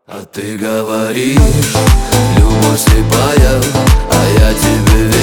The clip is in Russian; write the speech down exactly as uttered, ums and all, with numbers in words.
А ты говоришь, любовь слепая, а я тебе верю.